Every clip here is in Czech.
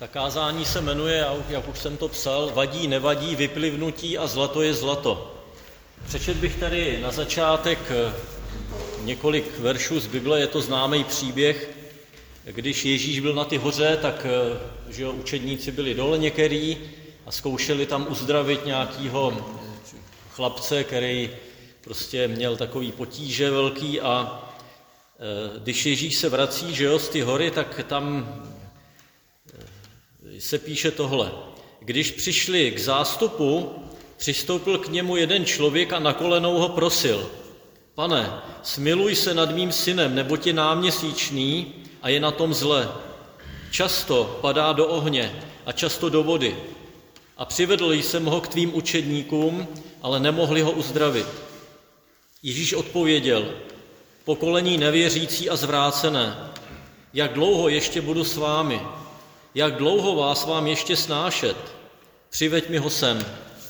Ta kázání se jmenuje, jak už jsem to psal, Vadí, nevadí, vyplivnutí a zlato je zlato. Přečet bych tady na začátek několik veršů z Bible, je to známý příběh. Když Ježíš byl na ty hoře, tak že učedníci byli dole některý a zkoušeli tam uzdravit nějakého chlapce, který prostě měl takový potíže velký a když Ježíš se vrací, že jo, z ty hory, tak tam se píše tohle. Když přišli k zástupu, přistoupil k němu jeden člověk a na kolenou ho prosil. Pane, smiluj se nad mým synem, neboť je náměsíčný a je na tom zle. Často padá do ohně a často do vody. A přivedl jsem ho k tvým učedníkům, ale nemohli ho uzdravit. Ježíš odpověděl, pokolení nevěřící a zvrácené, jak dlouho ještě budu s vámi? Jak dlouho vás mám ještě snášet? Přiveď mi ho sem.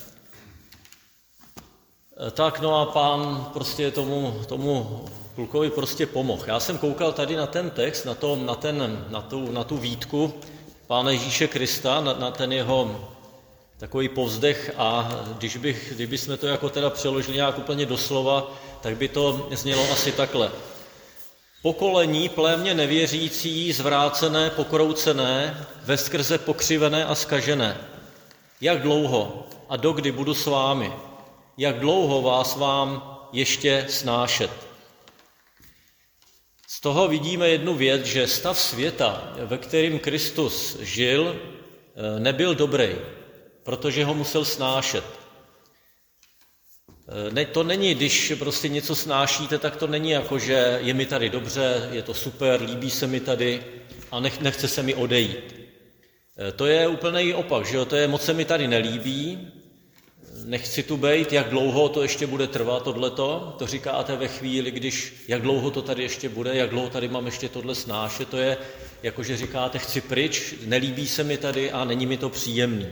Tak no a Pán prostě tomu klukovi prostě pomohl. Já jsem koukal tady na ten text, na tu výtku Pána Ježíše Krista, na ten jeho takový povzdech a kdybychom to jako teda přeložili nějak úplně doslova, tak by to znělo asi takhle. Pokolení plémě nevěřící, zvrácené, pokroucené, veskrze pokřivené a zkažené. Jak dlouho a dokdy budu s vámi? Jak dlouho vás vám ještě snášet? Z toho vidíme jednu věc, že stav světa, ve kterém Kristus žil, nebyl dobrý, protože ho musel snášet. To není, když prostě něco snášíte, tak to není jako, že je mi tady dobře, je to super, líbí se mi tady a nechce se mi odejít. To je úplný opak, že jo? To je moc se mi tady nelíbí, nechci tu bejt, jak dlouho to ještě bude trvat tohleto, to říkáte ve chvíli, jak dlouho to tady ještě bude, jak dlouho tady mám ještě tohle snášet, to je jako, že říkáte chci pryč, nelíbí se mi tady a není mi to příjemný.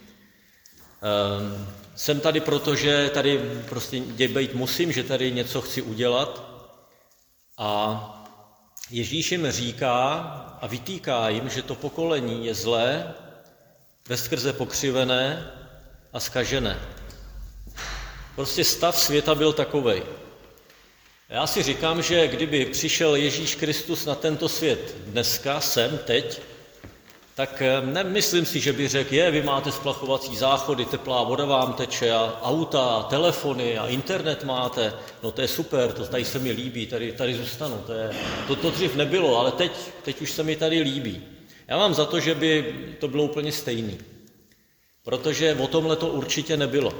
Jsem tady, protože tady prostě bejt musím, že tady něco chci udělat a Ježíš jim říká a vytýká jim, že to pokolení je zlé, veskrze pokřivené a zkažené. Prostě stav světa byl takovej. Já si říkám, že kdyby přišel Ježíš Kristus na tento svět dneska, teď, tak nemyslím si, že by řekl, vy máte splachovací záchody, teplá voda vám teče a auta, telefony a internet máte, no to je super, to tady se mi líbí, tady zůstanu, to dřív nebylo, ale teď už se mi tady líbí. Já mám za to, že by to bylo úplně stejný, protože o tomhle to určitě nebylo.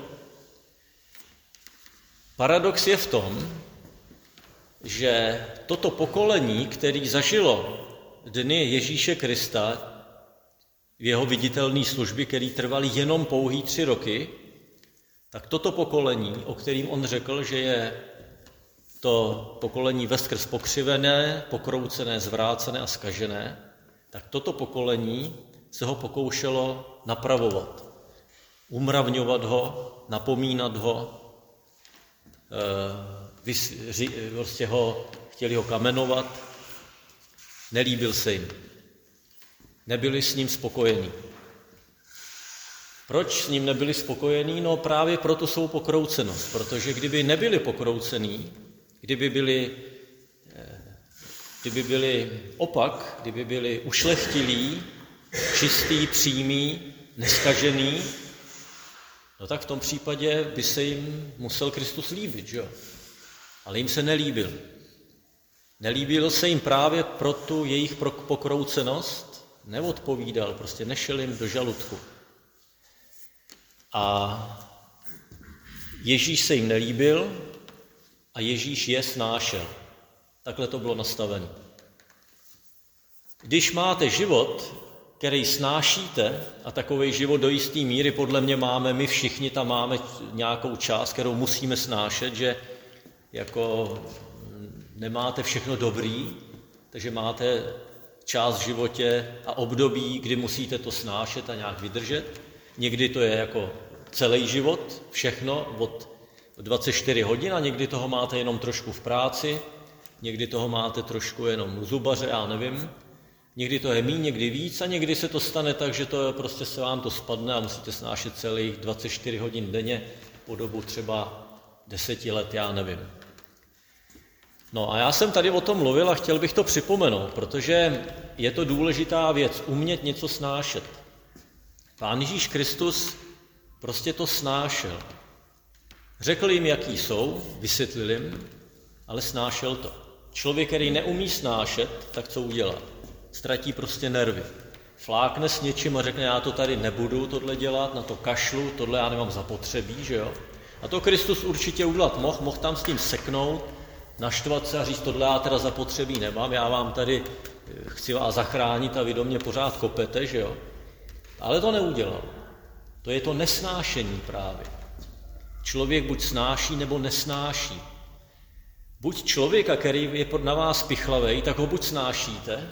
Paradox je v tom, že toto pokolení, který zažilo dny Ježíše Krista, v jeho viditelné služby, které trvaly jenom pouhý 3 roky, tak toto pokolení, o kterým on řekl, že je to pokolení veskrz pokřivené, pokroucené, zvrácené a zkažené, tak toto pokolení se ho pokoušelo napravovat, umravňovat ho, napomínat ho, chtěli ho kamenovat, nelíbil se jim. Nebyli s ním spokojení. Proč s ním nebyli spokojení? No právě proto jsou pokroucenost, protože kdyby nebyli pokroucení, kdyby byli opak, kdyby byli ušlechtilí, čistý, přímý, neskažený, no tak v tom případě by se jim musel Kristus líbit, že jo? Ale jim se nelíbil. Nelíbil se jim právě pro tu jejich pokroucenost, neodpovídal, prostě nešel jim do žaludku. A Ježíš se jim nelíbil a Ježíš je snášel. Takhle to bylo nastavené. Když máte život, který snášíte, a takový život do jisté míry podle mě máme, my všichni tam máme nějakou část, kterou musíme snášet, že jako nemáte všechno dobrý, takže máte část v životě a období, kdy musíte to snášet a nějak vydržet. Někdy to je jako celý život, všechno od 24 hodin a někdy toho máte jenom trošku v práci, někdy toho máte trošku jenom u zubaře, já nevím. Někdy to je míň, někdy víc a někdy se to stane tak, že to prostě se vám to spadne a musíte snášet celých 24 hodin denně po dobu třeba 10 let, já nevím. No a já jsem tady o tom mluvil a chtěl bych to připomenout, protože je to důležitá věc, umět něco snášet. Pán Ježíš Kristus prostě to snášel. Řekl jim, jaký jsou, vysvětlil jim, ale snášel to. Člověk, který neumí snášet, tak co udělá? Ztratí prostě nervy. Flákne s něčím a řekne, já to tady nebudu tohle dělat, na to kašlu, tohle já nemám zapotřebí, že jo? A to Kristus určitě udělat mohl tam s tím seknout, naštvat se a říct, tohle já teda zapotřebí nemám, já vám tady chci vás zachránit a vy do mě pořád kopete, že jo? Ale to neudělal. To je to nesnášení právě. Člověk buď snáší, nebo nesnáší. Buď člověka, který je na vás pichlavej, tak ho buď snášíte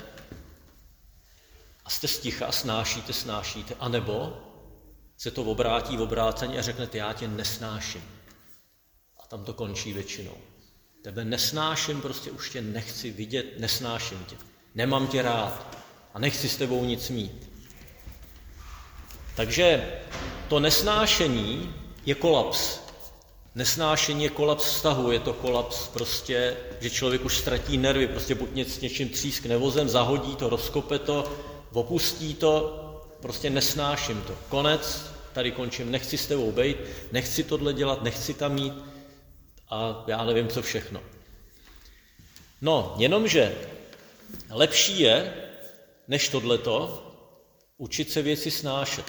a jste sticha, snášíte, anebo se to obrátí v obrácení a řeknete, já tě nesnáším. A tam to končí většinou. Tebe nesnáším, prostě už tě nechci vidět, nesnáším tě. Nemám tě rád a nechci s tebou nic mít. Takže to nesnášení je kolaps. Nesnášení je kolaps vztahu, je to kolaps prostě, že člověk už ztratí nervy, prostě buď s něčím třískne vozem, zahodí to, rozkope to, opustí to, prostě nesnáším to. Konec, tady končím, nechci s tebou bejt, nechci tohle dělat, nechci tam jít a já nevím, co všechno. No, jenomže lepší je, než tohleto, učit se věci snášet.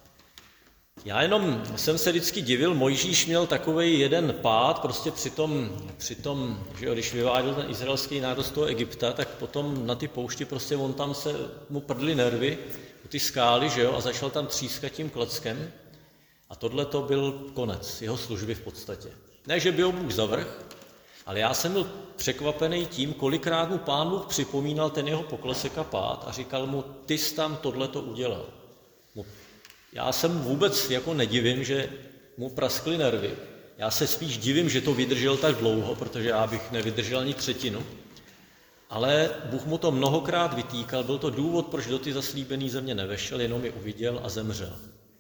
Já jenom jsem se vždycky divil, Mojžíš měl takovej jeden pád, prostě při tom, že jo, když vyváděl ten izraelský národ z toho Egypta, tak potom na ty poušti prostě on tam se mu prdly nervy, ty skály, že jo, a začal tam třískat tím klackem a tohle to byl konec jeho služby v podstatě. Ne, že by ho Bůh zavrhl, ale já jsem byl překvapený tím, kolikrát mu Pán Bůh připomínal ten jeho poklesek a pád a říkal mu, ty jsi tam tohleto udělal. Já jsem vůbec jako nedivím, že mu praskly nervy. Já se spíš divím, že to vydržel tak dlouho, protože já bych nevydržel ani třetinu. Ale Bůh mu to mnohokrát vytýkal, byl to důvod, proč do ty zaslíbené země nevešel, jenom je uviděl a zemřel.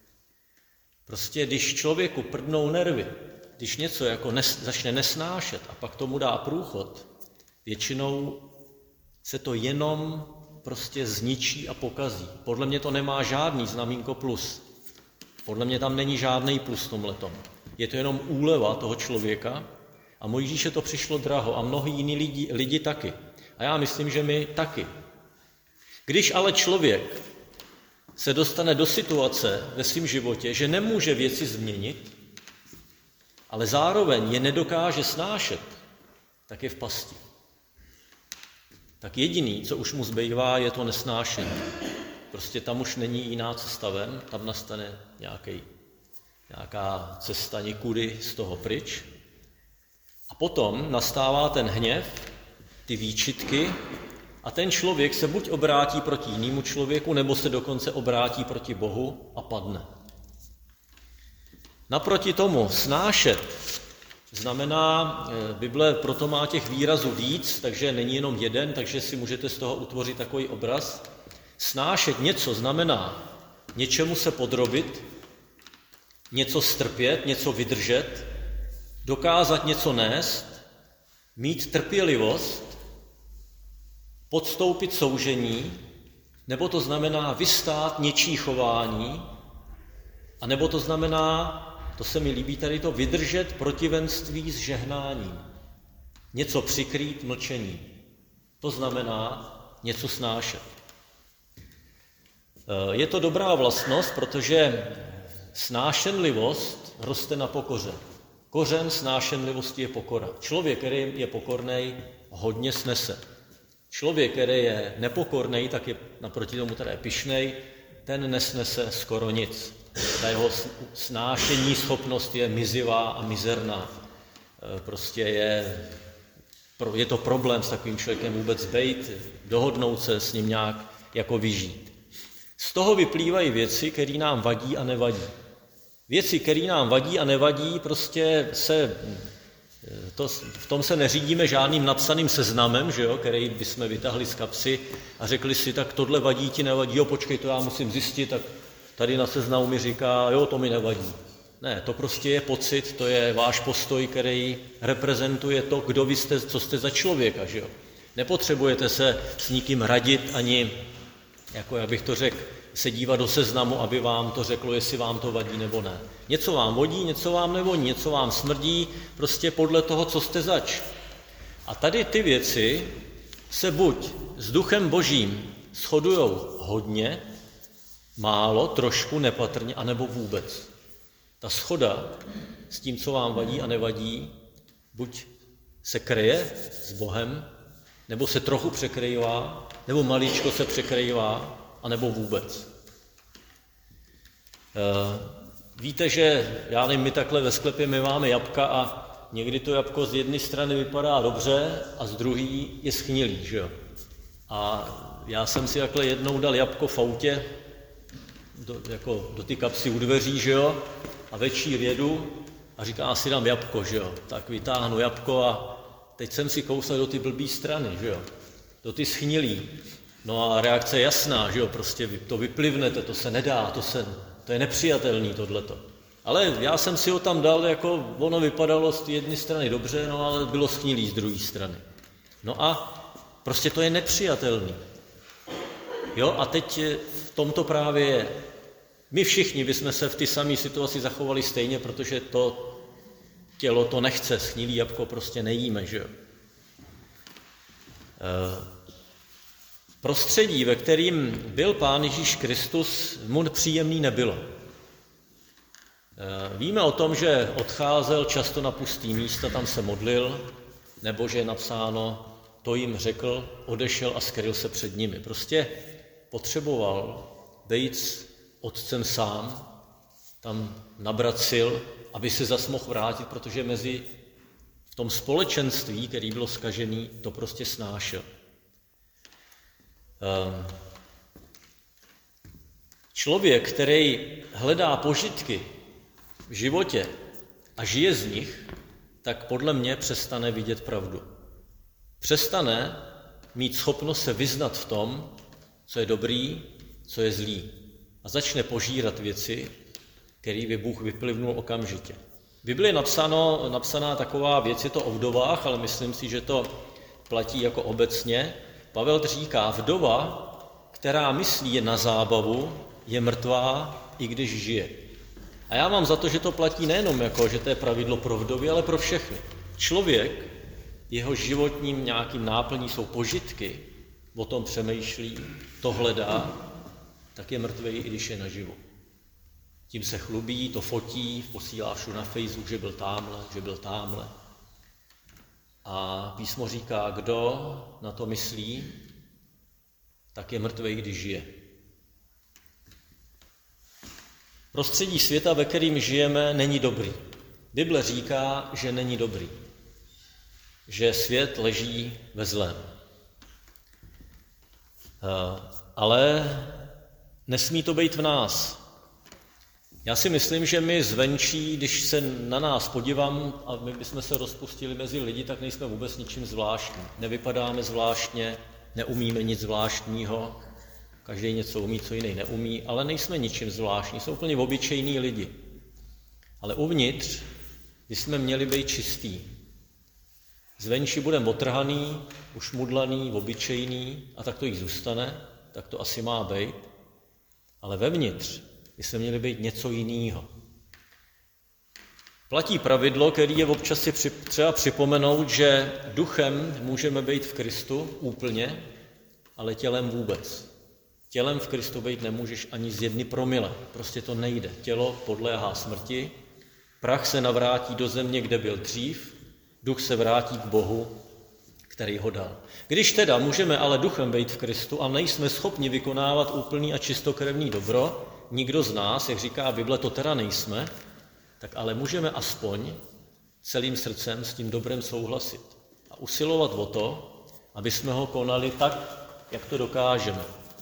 Prostě když člověku prdnou nervy, když něco jako začne nesnášet a pak tomu dá průchod, většinou se to jenom prostě zničí a pokazí. Podle mě to nemá žádný znamínko plus. Podle mě tam není žádný plus v tomhletom. Je to jenom úleva toho člověka a Mojžíše to přišlo draho a mnohý jiní lidi taky. A já myslím, že my taky. Když ale člověk se dostane do situace ve svém životě, že nemůže věci změnit, ale zároveň je nedokáže snášet, tak je v pasti. Tak jediný, co už mu zbývá, je to nesnášení. Prostě tam už není jiná cesta ven, tam nastane nějaká cesta někudy z toho pryč. A potom nastává ten hněv, ty výčitky a ten člověk se buď obrátí proti jinému člověku, nebo se dokonce obrátí proti Bohu a padne. Naproti tomu snášet znamená, Bible proto má těch výrazů víc, takže není jenom jeden, takže si můžete z toho utvořit takový obraz. Snášet něco znamená něčemu se podrobit, něco strpět, něco vydržet, dokázat něco nést, mít trpělivost, podstoupit soužení, nebo to znamená vystát něčí chování, a nebo to znamená, to se mi líbí tady to, vydržet protivenství s žehnáním. Něco přikrýt mlčení. To znamená něco snášet. Je to dobrá vlastnost, protože snášenlivost roste na pokoře. Kořen snášenlivosti je pokora. Člověk, který je pokornej, hodně snese. Člověk, který je nepokornej, tak je naproti tomu teda pyšnej, ten nesnese skoro nic. Ta jeho snášení schopnost je mizivá a mizerná. Prostě je to problém s takovým člověkem vůbec bejt, dohodnout se s ním nějak jako vyžít. Z toho vyplývají věci, které nám vadí a nevadí. Věci, které nám vadí a nevadí, prostě se V tom se neřídíme žádným napsaným seznamem, že jo, který bychom vytáhli z kapsy a řekli si, tak tohle vadí ti, nevadí, jo, počkej, to já musím zjistit, tak tady na seznamu mi říká, jo, to mi nevadí. Ne, to prostě je pocit, to je váš postoj, který reprezentuje to, kdo vy jste, co jste za člověka, že jo. Nepotřebujete se s nikým radit ani, jako jak bych to řekl, se dívat do seznamu, aby vám to řeklo, jestli vám to vadí nebo ne. Něco vám vodí, něco vám nevodí, něco vám smrdí, prostě podle toho, co jste zač. A tady ty věci se buď s Duchem Božím shodujou hodně, málo, trošku, nepatrně, anebo vůbec. Ta shoda s tím, co vám vadí a nevadí, buď se kryje s Bohem, nebo se trochu překrývá, nebo maličko se překrývá, anebo vůbec. Víte, že, já nevím, my takhle ve sklepě my máme jabka a někdy to jabko z jedné strany vypadá dobře a z druhé je schnilý, že jo. A já jsem si takhle jednou dal jabko v autě do ty kapsy u dveří, že jo, a večír jedu a říkám, asi dám jabko, že jo. Tak vytáhnu jabko a teď jsem si kousal do ty blbý strany, že jo, do ty schnilý. No a reakce je jasná, že jo, prostě to vyplivnete, to se nedá, to je nepřijatelný tohleto. Ale já jsem si ho tam dal, jako ono vypadalo z jedné strany dobře, no ale bylo schnilý z druhé strany. No a prostě to je nepřijatelný. Jo, a teď v tomto právě my všichni bychom se v té samé situaci zachovali stejně, protože to tělo to nechce, schnilý jabko prostě nejíme, že jo. Prostředí, ve kterým byl Pán Ježíš Kristus, mu příjemný nebylo. Víme o tom, že odcházel často na pustý místa, tam se modlil, nebo že je napsáno, to jim řekl, odešel a skryl se před nimi. Prostě potřeboval být s otcem sám, tam nabrat sil, aby se zas mohl vrátit, protože v tom společenství, který bylo zkažený, to prostě snášel. Člověk, který hledá požitky v životě a žije z nich, tak podle mě přestane vidět pravdu. Přestane mít schopnost se vyznat v tom, co je dobrý, co je zlý. A začne požírat věci, které by Bůh vyplivnul okamžitě. V Biblii je napsaná taková věc, je to o vdovách, ale myslím si, že to platí jako obecně. Pavel říká, vdova, která myslí je na zábavu, je mrtvá, i když žije. A já mám za to, že to platí nejenom jako, že to je pravidlo pro vdovy, ale pro všechny. Člověk, jeho životním nějakým náplní jsou požitky, o tom přemýšlí, to hledá, tak je mrtvý, i když je naživu. Tím se chlubí, to fotí, posílá všude na Facebook, že byl támhle. A písmo říká, kdo na to myslí, tak je mrtvý, když žije. Prostředí světa, ve kterým žijeme, není dobrý. Bible říká, že není dobrý. Že svět leží ve zlém. Ale nesmí to být v nás. Já si myslím, že my zvenčí, když se na nás podívám a my bychom se rozpustili mezi lidi, tak nejsme vůbec ničím zvláštní. Nevypadáme zvláštně, neumíme nic zvláštního, každý něco umí, co jiný neumí, ale nejsme ničím zvláštní, jsou úplně obyčejní lidi. Ale uvnitř bychom měli být čistý. Zvenčí budeme otrhaný, ušmudlaný, obyčejný a tak to jí zůstane, tak to asi má být. Ale vevnitř bychom měli být něco jiného. Platí pravidlo, který je občas si třeba připomenout, že duchem můžeme být v Kristu úplně, ale tělem vůbec. Tělem v Kristu být nemůžeš ani z 1 promile. Prostě to nejde. Tělo podléhá smrti, prach se navrátí do země, kde byl dřív, duch se vrátí k Bohu, který ho dal. Když teda můžeme ale duchem být v Kristu a nejsme schopni vykonávat úplný a čistokrevný dobro, nikdo z nás, jak říká Bible, to teda nejsme, tak ale můžeme aspoň celým srdcem s tím dobrem souhlasit a usilovat o to, aby jsme ho konali tak, jak to dokážeme.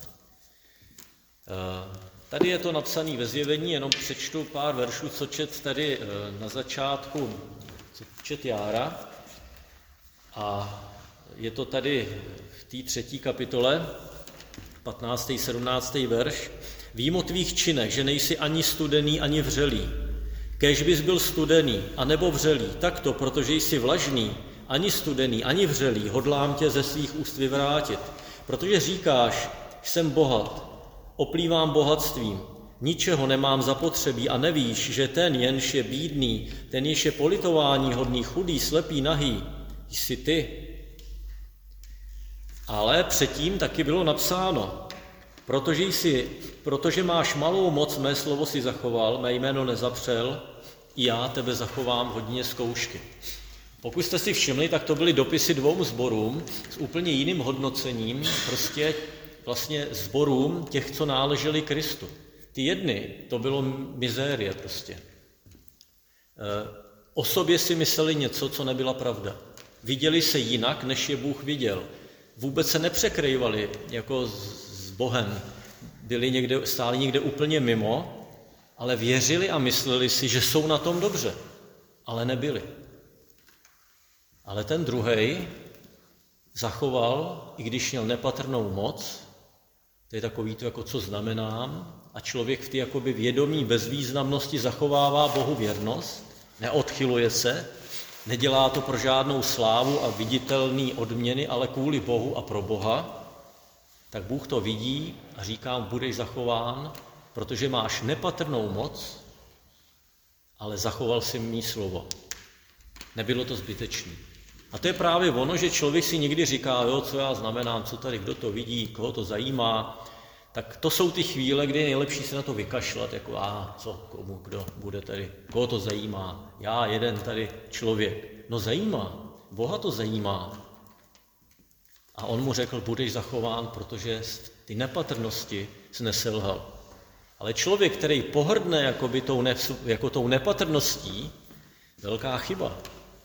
Tady je to napsané ve Zjevení, jenom přečtu pár veršů, co čet tady na začátku čet Jára a je to tady v té 3. kapitole, 15. 17. verš. Vím o tvých činech, že nejsi ani studený, ani vřelý. Kéž bys byl studený, anebo vřelý, takto, protože jsi vlažný, ani studený, ani vřelý, hodlám tě ze svých úst vyvrátit. Protože říkáš, jsem bohat, oplývám bohatstvím, ničeho nemám zapotřebí a nevíš, že ten, jenž je bídný, ten, jenž je politování hodný, chudý, slepý, nahý, jsi ty. Ale předtím taky bylo napsáno, protože máš malou moc, mé slovo si zachoval, mé jméno nezapřel, i já tebe zachovám hodině zkoušky. Pokud jste si všimli, tak to byly dopisy 2 sborům s úplně jiným hodnocením, prostě vlastně sborům těch, co náleželi Kristu. Ty jedny, to bylo mizérie prostě. O sobě si mysleli něco, co nebyla pravda. Viděli se jinak, než je Bůh viděl. Vůbec se nepřekrývali jako s Bohem. Stáli někde úplně mimo, ale věřili a mysleli si, že jsou na tom dobře, ale nebyli. Ale ten druhej zachoval, i když měl nepatrnou moc, to je takový to, jako co znamenám, a člověk v té jakoby vědomí bezvýznamnosti zachovává Bohu věrnost, neodchyluje se, nedělá to pro žádnou slávu a viditelné odměny, ale kvůli Bohu a pro Boha, tak Bůh to vidí a říká, budeš zachován, protože máš nepatrnou moc, ale zachoval si mý slovo. Nebylo to zbytečné. A to je právě ono, že člověk si někdy říká, jo, co já znamenám, co tady, kdo to vidí, koho to zajímá, tak to jsou ty chvíle, kdy je nejlepší se na to vykašlat, jako co, komu, kdo bude tady, koho to zajímá, já jeden tady člověk. No zajímá, Boha to zajímá. A on mu řekl, budeš zachován, protože ty nepatrnosti jsi neselhal. Ale člověk, který pohrdne jako tou nepatrností, velká chyba.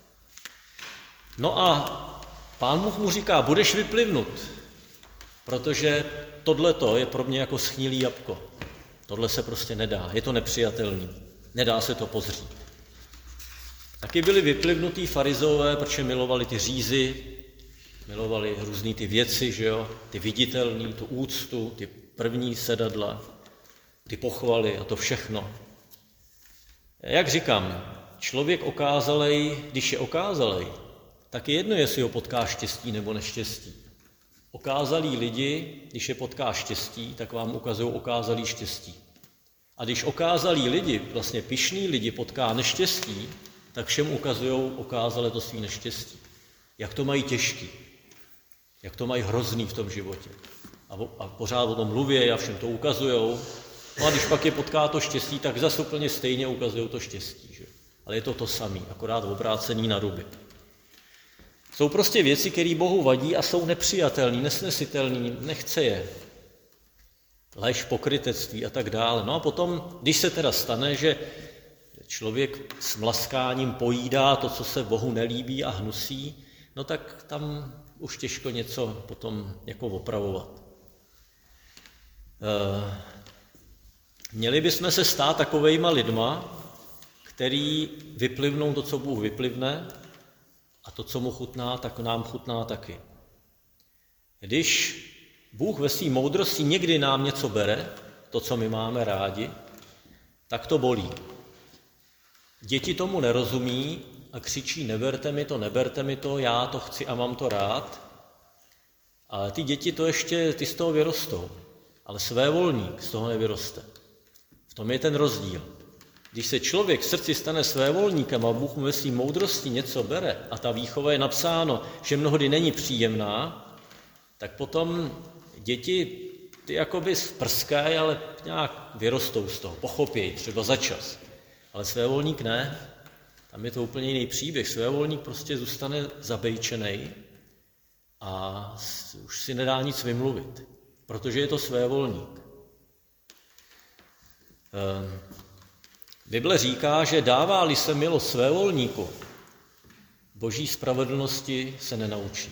No a Pán Bůh mu říká, budeš vyplivnut, protože tohleto je pro mě jako schnilý jabko. Tohle se prostě nedá, je to nepřijatelný, nedá se to pozřít. Taky byli vyplivnutí farizové, protože milovali ty řízy, milovali různý ty věci, že jo, ty viditelný, tu úctu, ty první sedadla, ty pochvaly a to všechno. Jak říkám, člověk okázalej, když je okázalej, tak je jedno, jestli ho potká štěstí nebo neštěstí. Okázalí lidi, když je potká štěstí, tak vám ukazují okázalý štěstí. A když okázalí lidi, vlastně pyšný lidi potká neštěstí, tak všem ukazují okázale to svý neštěstí. Jak to mají těžký, jak to mají hrozný v tom životě. A pořád o tom mluví a všem to ukazujou. No a když pak je potká to štěstí, tak zase úplně stejně ukazují to štěstí. Že? Ale je to samé, akorát obrácení na ruby. Jsou prostě věci, které Bohu vadí a jsou nepřijatelné, nesnesitelné, nechce je. Lež, pokrytectví a tak dále. No a potom, když se teda stane, že člověk s mlaskáním pojídá to, co se Bohu nelíbí a hnusí, no tak tam už těžko něco potom jako opravovat. Měli bychom se stát takovejma lidma, který vyplivnou to, co Bůh vyplivne, a to, co mu chutná, tak nám chutná taky. Když Bůh ve své moudrosti někdy nám něco bere, to, co my máme rádi, tak to bolí. Děti tomu nerozumí a křičí, neberte mi to, já to chci a mám to rád. Ale ty děti ty z toho vyrostou, ale svévolník z toho nevyroste. V tom je ten rozdíl. Když se člověk v srdci stane svévolníkem a Bůh mu ve své moudrosti něco bere a ta výchova je napsáno, že mnohdy není příjemná, tak potom děti ty jakoby sprskají, ale nějak vyrostou z toho, pochopějí, třeba za čas. Ale svévolník ne, tam je to úplně jiný příběh. Svévolník prostě zůstane zabejčenej a už si nedá nic vymluvit, protože je to svévolník. Bible říká, že dává-li se milost svévolníku, boží spravedlnosti se nenaučí.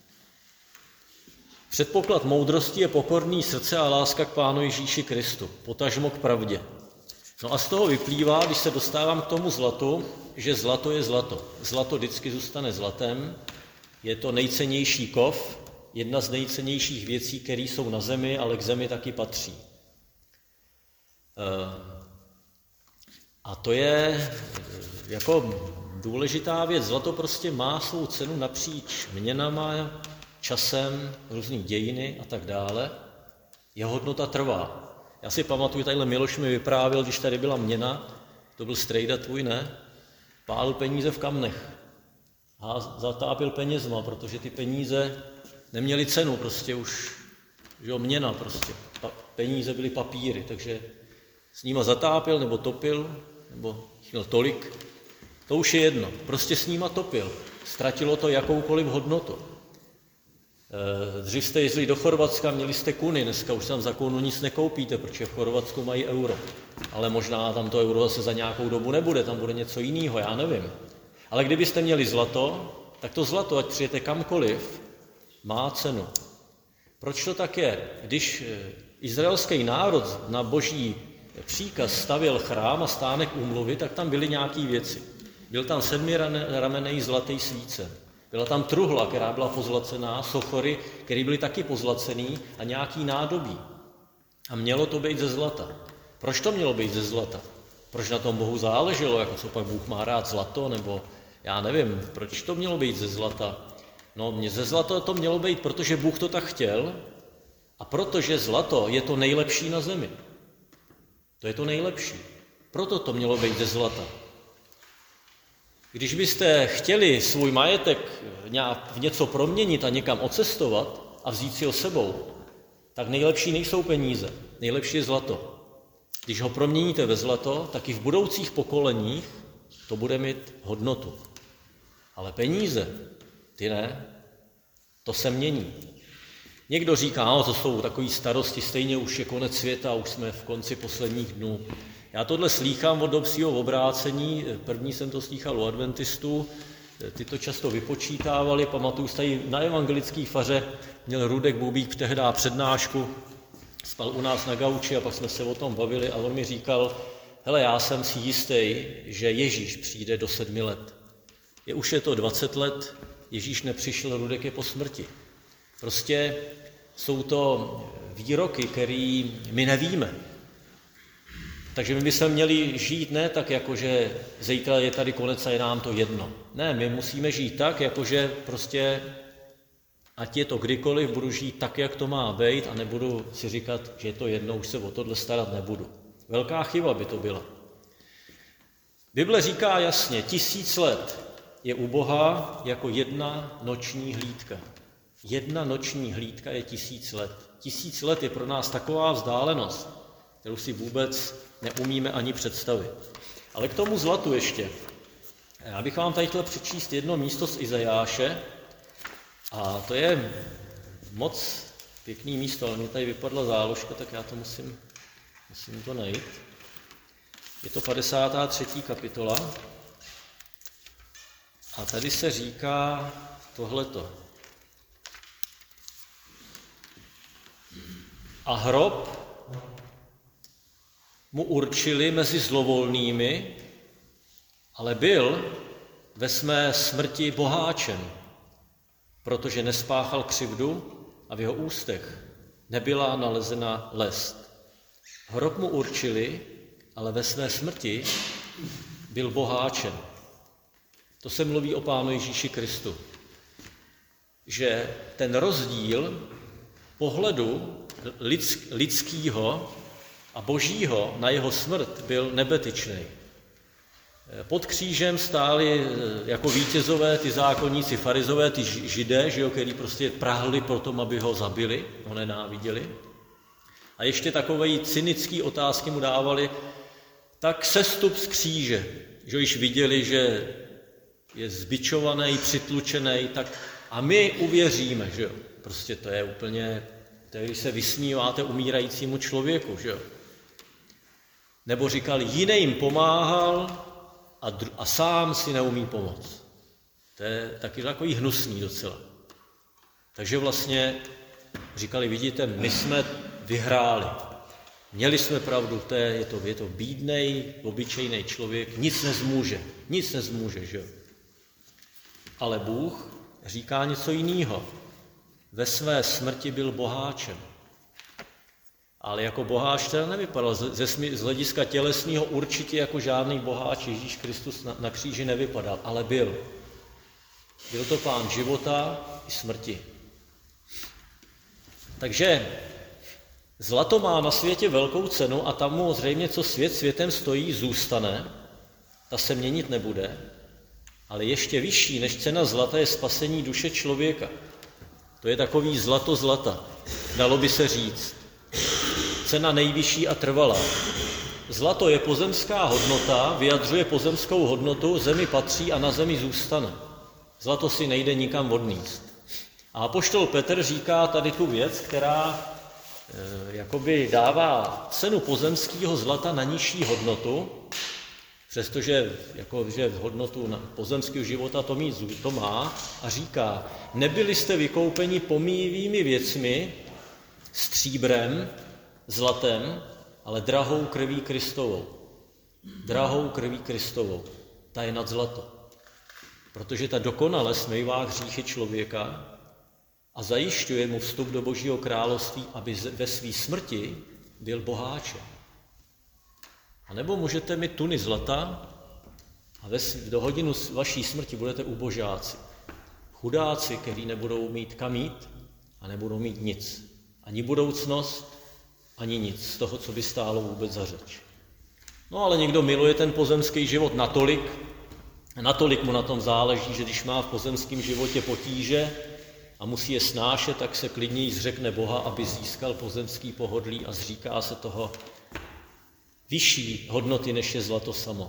Předpoklad moudrosti je pokorný srdce a láska k Pánu Ježíši Kristu, potažmo k pravdě. No a z toho vyplývá, když se dostávám k tomu zlatu, že zlato je zlato. Zlato vždycky zůstane zlatem, je to nejcennější kov, jedna z nejcennějších věcí, které jsou na zemi, ale k zemi taky patří. A to je jako důležitá věc. Zlato prostě má svou cenu napříč měnama, časem, různý dějiny a tak dále. Jeho hodnota trvá. Já si pamatuju, tadyhle Miloš mi vyprávěl, když tady byla měna, to byl strejda tvůj, ne? Pálil peníze v kamnech a zatápil penězma, protože ty peníze neměly cenu, prostě už, že jo, měna prostě. Peníze byly papíry, takže s nima zatápil nebo topil, nebo měl tolik, to už je jedno. Prostě s nima topil. Ztratilo to jakoukoliv hodnotu. Dřív jste jezdili do Chorvatska, měli jste kuny, dneska už tam za kunu nic nekoupíte, protože v Chorvatsku mají euro. Ale možná tam to euro zase za nějakou dobu nebude, tam bude něco jiného, já nevím. Ale kdybyste měli zlato, tak to zlato, ať přijete kamkoliv, má cenu. Proč to tak je? Když izraelský národ na boží příkaz stavěl chrám a stánek úmluvy, tak tam byly nějaké věci. Byl tam 7ramenný zlatý svícen. Byla tam truhla, která byla pozlacená, sochory, které byly taky pozlacený a nějaký nádobí. A mělo to být ze zlata. Proč to mělo být ze zlata? Proč na tom Bohu záleželo, jako co pak Bůh má rád zlato, nebo já nevím, proč to mělo být ze zlata? No, ze zlata to mělo být, protože Bůh to tak chtěl a protože zlato je to nejlepší na zemi. To je to nejlepší. Proto to mělo být ze zlata. Když byste chtěli svůj majetek v něco proměnit a někam odcestovat a vzít si ho sebou, tak nejlepší nejsou peníze, nejlepší je zlato. Když ho proměníte ve zlato, tak i v budoucích pokoleních to bude mít hodnotu. Ale peníze, ty ne, to se mění. Někdo říká, no, to jsou takové starosti, stejně už je konec světa, už jsme v konci posledních dnů. Já tohle slýchám od dob svého obrácení, první jsem to slýchal u adventistů, ty to často vypočítávali, pamatuju se tady na evangelický faře, měl Rudek Bubík tehdy přednášku, spal u nás na gauči a pak jsme se o tom bavili a on mi říkal, hele, já jsem si jistý, že Ježíš přijde do 7 let. Už je to 20 let, Ježíš nepřišel, Rudek je po smrti. Prostě jsou to výroky, které my nevíme. Takže my bychom měli žít ne tak, jako že zítra je tady konec a je nám to jedno. Ne, my musíme žít tak, jakože prostě, ať je to kdykoliv, budu žít tak, jak to má být a nebudu si říkat, že je to jedno, už se o tohle starat nebudu. Velká chyba by to byla. Bible říká jasně, 1000 let je u Boha jako jedna noční hlídka. Jedna noční hlídka je 1000 let. 1000 let je pro nás taková vzdálenost, kterou si vůbec neumíme ani představit. Ale k tomu zlatu ještě. Já bych vám tady chtěl přečíst jedno místo z Izajáše a to je moc pěkný místo, ale mě tady vypadla záložka, tak já to musím to najít. Je to 53. kapitola a tady se říká tohleto. A hrob mu určili mezi zlovolnými, ale byl ve své smrti boháčem, protože nespáchal křivdu a v jeho ústech nebyla nalezena lest. Hrob mu určili, ale ve své smrti byl boháčem. To se mluví o Pánu Ježíši Kristu. Že ten rozdíl pohledu lidského a božího na jeho smrt byl nebetyčný. Pod křížem stáli jako vítězové ty zákonníci, farizové, ty židé, že jo, který prostě prahli pro tom, aby ho zabili, ho nenáviděli. A ještě takové cynické otázky mu dávali, tak sestup z kříže, že již viděli, že je zbičovaný, přitlučený, tak a my uvěříme, že jo. Prostě to je úplně, když se vysmíváte umírajícímu člověku, že jo. Nebo říkal, jiným pomáhal a sám si neumí pomoct. To je taky takový hnusný docela. Takže vlastně říkali, vidíte, my jsme vyhráli. Měli jsme pravdu, je to bídnej, obyčejný člověk, nic nezmůže, že jo. Ale Bůh říká něco jiného. Ve své smrti byl boháčem. Ale jako boháč teda nevypadal. Z hlediska tělesného určitě jako žádný boháč Ježíš Kristus na kříži nevypadal, ale byl. Byl to Pán života i smrti. Takže zlato má na světě velkou cenu a tam mu zřejmě, co svět světem stojí, zůstane. Ta se měnit nebude. Ale ještě vyšší než cena zlata je spasení duše člověka. To je takový zlato zlata, dalo by se říct. Cena nejvyšší a trvalá. Zlato je pozemská hodnota, vyjadřuje pozemskou hodnotu, zemi patří a na zemi zůstane. Zlato si nejde nikam odníst. A apoštol Petr říká tady tu věc, která jakoby dává cenu pozemského zlata na nižší hodnotu, přestože že hodnotu pozemského života to má, a říká, nebyli jste vykoupeni pomíjivými věcmi, stříbrem, zlatem, ale drahou krví Kristovou. Drahou krví Kristovou. Ta je nad zlato. Protože ta dokonale smejvá hříchy člověka a zajišťuje mu vstup do Božího království, aby ve své smrti byl boháčem. A nebo můžete mít tuny zlata a do hodinu vaší smrti budete ubožáci. Chudáci, kteří nebudou mít kam jít a nebudou mít nic. Ani budoucnost, ani nic z toho, co by stálo vůbec za řeč. No ale někdo miluje ten pozemský život natolik mu na tom záleží, že když má v pozemském životě potíže a musí je snášet, tak se klidněji zřekne Boha, aby získal pozemský pohodlí a zříká se toho vyšší hodnoty, než je zlato samo.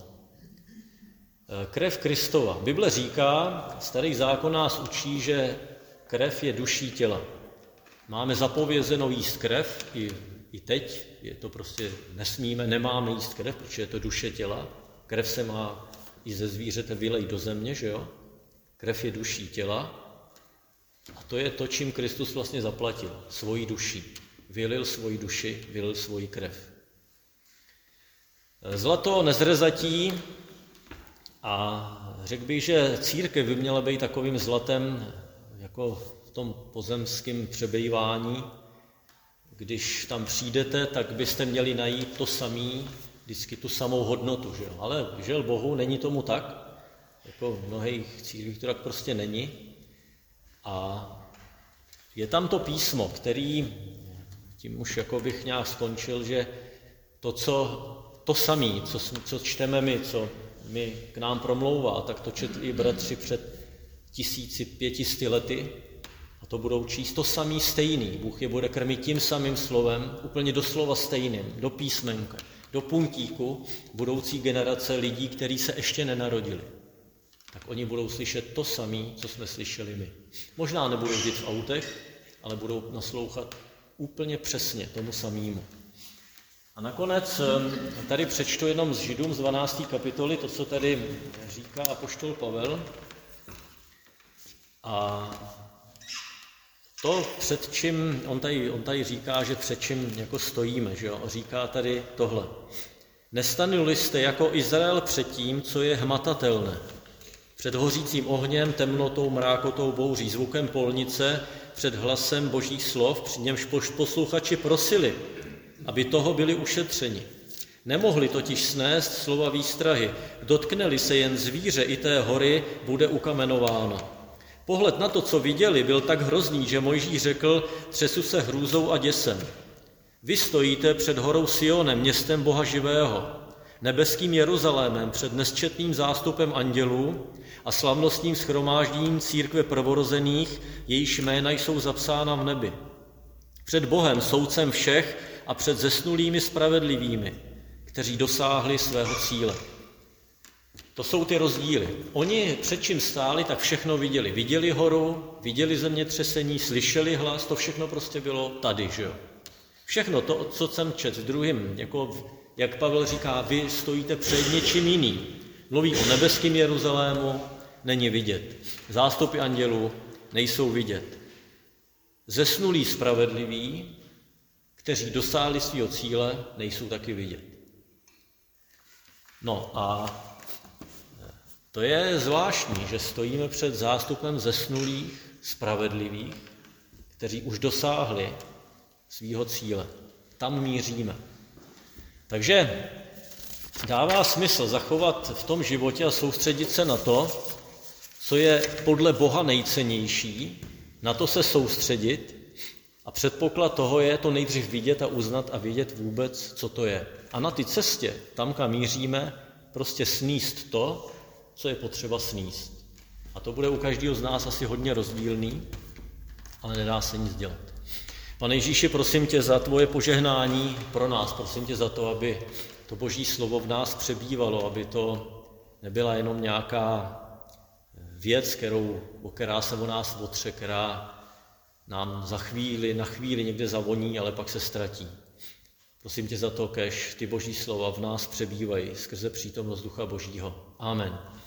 Krev Kristova. Bible říká, Starý zákon nás učí, že krev je duší těla. Máme zapovězeno jíst krev, i teď, je to prostě nemáme jíst krev, protože je to duše těla. Krev se má i ze zvířete vylejt do země, že jo? Krev je duší těla a to je to, čím Kristus vlastně zaplatil, svoji duši. Vylil svoji duši, vylil svoji krev. Zlato nezrezatí a řekl bych, že církev by měla být takovým zlatem jako v tom pozemském přebývání. Když tam přijdete, tak byste měli najít to samý, vždycky tu samou hodnotu. Že? Ale žel Bohu, není tomu tak, jako v mnohých církvích to tak prostě není. A je tam to písmo, který, tím už jako bych nějak skončil, že to samé, co čteme my, co mi k nám promlouvá, tak to četli bratři před 1500 lety a to budou číst to samý stejný. Bůh je bude krmit tím samým slovem, úplně doslova stejným, do písmenka, do puntíku budoucí generace lidí, kteří se ještě nenarodili. Tak oni budou slyšet to samé, co jsme slyšeli my. Možná nebudou jezdit v autech, ale budou naslouchat úplně přesně tomu samému. A nakonec tady přečtu jenom z Židům z 12. kapitoly, to, co tady říká apoštol Pavel. A to, před čím, on tady říká, že před čím jako stojíme, že jo? Říká tady tohle. Nestanuli jste jako Izrael před tím, co je hmatatelné. Před hořícím ohněm, temnotou, mrákotou, bouří, zvukem polnice, před hlasem božích slov, při němž posluchači prosili, aby toho byli ušetřeni. Nemohli totiž snést slova výstrahy. Dotkne-li se jen zvíře i té hory, bude ukamenováno. Pohled na to, co viděli, byl tak hrozný, že Mojžíš řekl, třesu se hrůzou a děsem. Vy stojíte před horou Sionem, městem Boha živého, nebeským Jeruzalémem, před nesčetným zástupem andělů a slavnostním shromážděním církve prvorozených, jejíž jména jsou zapsána v nebi. Před Bohem, soudcem všech a před zesnulými spravedlivými, kteří dosáhli svého cíle. To jsou ty rozdíly. Oni před čím stáli, tak všechno viděli. Viděli horu, viděli zemětřesení, slyšeli hlas, to všechno prostě bylo tady, že jo. Všechno to, co jsem četl v druhým, jako jak Pavel říká, vy stojíte před něčím jiným. Mluví o nebeském Jeruzalému, není vidět. Zástupy andělů nejsou vidět. Zesnulí spravedliví, kteří dosáhli svého cíle, nejsou taky vidět. No a to je zvláštní, že stojíme před zástupem zesnulých, spravedlivých, kteří už dosáhli svého cíle. Tam míříme. Takže dává smysl zachovat v tom životě a soustředit se na to, co je podle Boha nejcennější, na to se soustředit a předpoklad toho je to nejdřív vidět a uznat a vědět vůbec, co to je. A na ty cestě, tam, kam míříme, prostě sníst to, co je potřeba sníst. A to bude u každého z nás asi hodně rozdílný, ale nedá se nic dělat. Pane Ježíši, prosím tě za tvoje požehnání pro nás, prosím tě za to, aby to Boží slovo v nás přebývalo, aby to nebyla jenom nějaká věc, která se o nás otře, která nám na chvíli někde zavoní, ale pak se ztratí. Prosím tě za to, kež ty Boží slova v nás přebývají skrze přítomnost Ducha Božího. Amen.